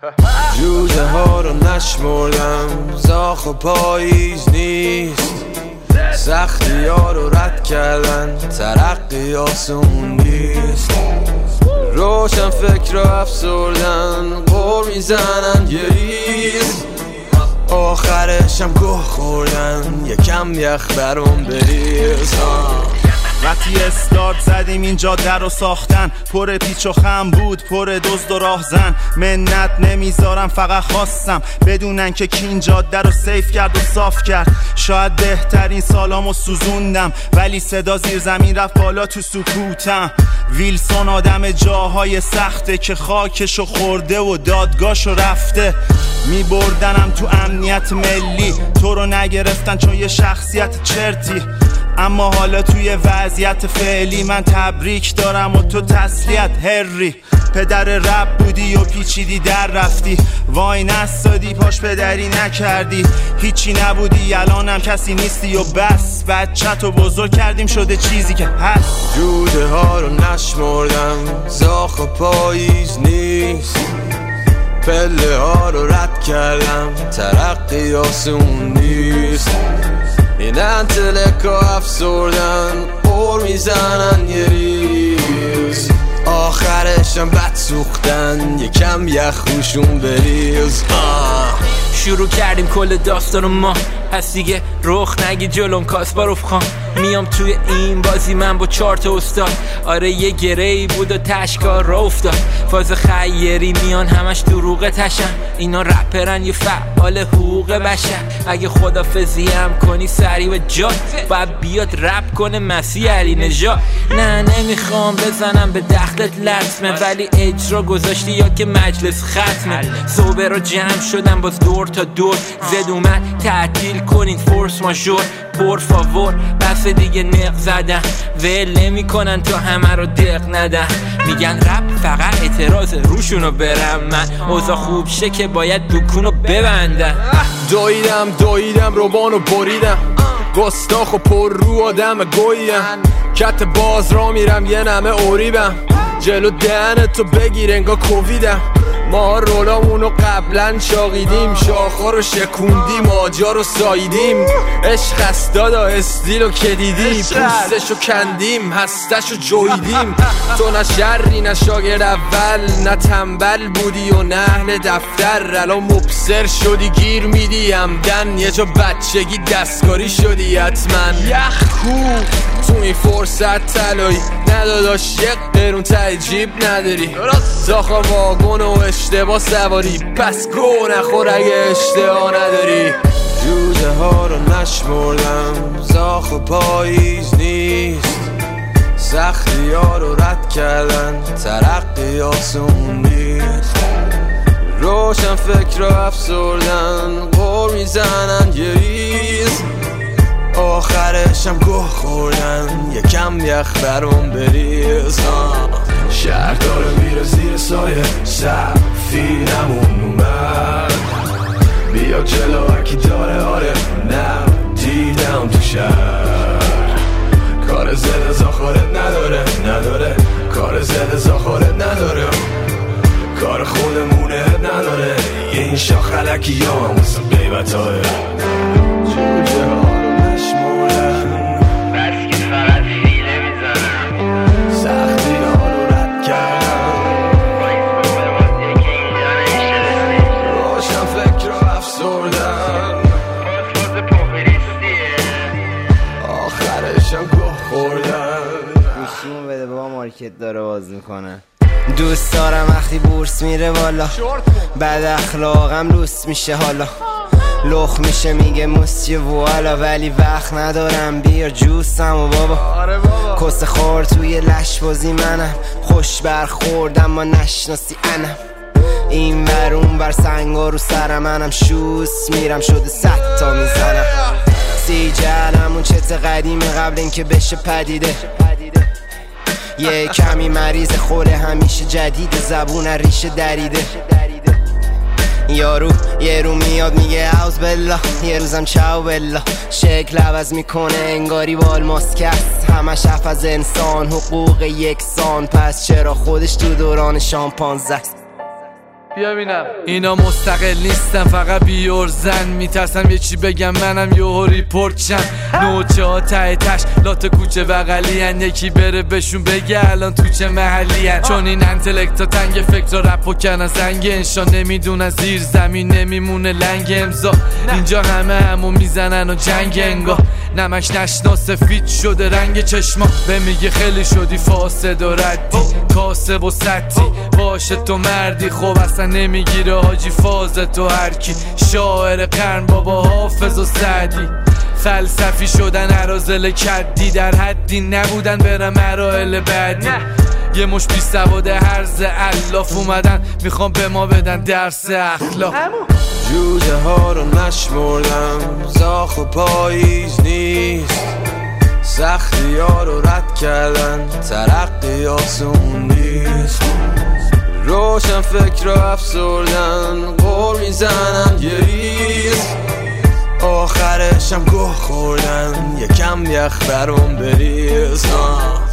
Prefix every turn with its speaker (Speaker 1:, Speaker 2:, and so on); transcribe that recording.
Speaker 1: جوجه ها رو نشمردم، زاخ و پاییز نیست، سختی ها رو رد کردن، ترقی آسون نیست. روشن فکر رو افسردن، قور میزنن یه ریز، آخرشم گوه خوردن، یکم یخ برام بریز.
Speaker 2: وقتی استارت زدیم این جاده رو ساختن، پر پیچ و خم بود، پر دزد و راهزن. منت نمیذارم، فقط خواستم بدونن که کی این جاده رو سیف کرد و صاف کرد. شاید بهترین سالامو سوزوندم، ولی صدا زیر زمین رفت بالا تو سکوتم. ویلسون آدم جاهای سخته که خاکشو خورده و دادگاهشو رفته. میبردنم تو امنیت ملی، تو رو نگرفتن چون یه شخصیت چرتی. اما حالا توی وضعیت فعلی من تبریک دارم و تو تسلیت هری. پدر رب بودی و پیچیدی در رفتی، وای نستادی پاش پدری نکردی. هیچی نبودی الانم کسی نیستی و بس، بچه‌تو بزرگ کردیم شده چیزی که هست.
Speaker 1: جوده ها رو نشمردم، زاخ و پاییز نیست، پله ها رو رد کردم، ترقی آسون نیست. این انتلکا افسردن، قور میزنن یه ریز، آخرشم بد سوختن، یکم یخ روشون بریز.
Speaker 3: شروع کردیم کل داستانو ما، پس دیگه رخ نگی جلوم کاسپاروف خان. میام توی این بازی من با 4 تا استاد، آره یه گره‌ای بود و تشکار را افتاد. فاز خیری میان همش دروغ تشن، اینا رپرن یه فعال حقوق بشر. اگه خدافظی هم کنی سری و جاد، باید بیاد رپ کنه مسیح علی نژاد. نه نمیخوام بزنم به دخلت لطمه، ولی اجرا گذاشتی یا که مجلس ختمه. صوبه رو جمع شدم باز دور تا دور، زد اومد تعطیل کنین فورس ماژور. پر فاور بس دیگه نق زدن، ول نمی کنن تا همه رو دق ندن. میگن رپ فقط اعتراض، روشونو برم من. اوضاع خوب شه که باید دکونو ببندن.
Speaker 1: دویدم روبانو بریدم، گستاخ و پر رو آدم گویم. کت باز را میرم یه نمه اوریبم، جلو دهنتو بگیر انگا کوویدم. ما رولامونو قبلا شاقیدیم، شاخا رو شکوندیم، آجا رو ساییدیم. عشق است دادا استیلو که دیدی، پوستشو کندیم، هستشو جویدیم. تو نه شری نه شاگرد اول، نه تنبل بودی و نه اهل دفتر. الان مبصر شدی گیر میدی همدن، یه جا بچگی دستکاری شدی حتما. یخ کو تو این فرصت طلایی، نداداش یک قرون ته جیب نداری. زاخا واگن و اشتباه سواری، پس گو نخور اگه اشتباه نداری. جوجه ها رو نشمردم، زاخ و پاییز نیست، سختی ها رو رد کردن، ترقی آسون نیست. روشن فکر رو افسردن، قور میزنن یه ریز، آخرشم گوه خوردن، یکم یخ برام بریز.
Speaker 4: شهر داره میره زیر سایه، سفینمون اومد. بیا جلو هرکی داره، آره نه دیدم تو شهر. کار زده زاخارت نداره، کار زده زاخارت نداره، کار خودمونه نداره. این شاخ خلکی یا هم واسه قیبت های
Speaker 1: جوجه ها رو نشمردن،
Speaker 5: بس که فقط فیله میزنم،
Speaker 1: سختی ها رو رد کردم، روشن فکر رو افسردن،
Speaker 5: فاز پاپریستیه،
Speaker 1: آخرشم گوه خوردن.
Speaker 6: گوشیمو بده بابا، مارکت داره باز میکنه. دوست دارم وقتی بورس میره بالا، بد اخلاقم لوس میشه حالا. لخ میشه میگه موسیه والا، ولی وقت ندارم بیار جوسم و بابا. کس خور توی لش بازی منم، خوش برخوردم ما نشناسی انم. این ور اون ور سنگا رو سرم، منم شوس میرم شده 100 تا میزنم. سی جهنمون چت قدیمه قبل اینکه بشه پدیده. یه کمی مریض خوره همیشه جدید، زبون ریشه دریده. یارو یه رو میاد میگه اوز بلا، یه روزم چاو بلا. شکل عوض میکنه انگاری با الماسکست، همش حرف از انسان حقوق یکسان. پس چرا خودش تو دوران شامپانزه است؟
Speaker 7: بیا بینم. اینا مستقل نیستن فقط بیورزن، میترسم یه چی بگم منم یهو ریپورت شم. نوچه ها ته تش لات کوچه بغلی هن، یکی بره بهشون بگه الان تو چه محلی هن. چون این انتلکتا تنگ فکر رپ و کنن زنگ انشا، نمیدونن زیر زمین نمیمونه لنگ امضا. اینجا همو میزنن و جنگ انگاه، نمش نشنا سفید شده رنگ چشما. به میگه خیلی شدی فاسد و ردی، کاسب و سطی باشه تو مردی. خب اصلا نمیگیره حاجی فاز تو هرکی، شاعر قرن بابا حافظ و سعدی. فلسفی شدن عرازل کدی، در حدی نبودن بره مراحل بعدی. یه مش بی سواد هرز الاف اومدن میخوام به ما بدن درس اخلاق.
Speaker 1: جوجه ها رو نشمردم، زاخ و پاییز نیست، سختی ها رو رد کردن، ترقی آسون نیست. روشن فکر رو افسردن، قول میزنن یه ریز، آخرشم گوه خوردن، یکم یخ برام بریز.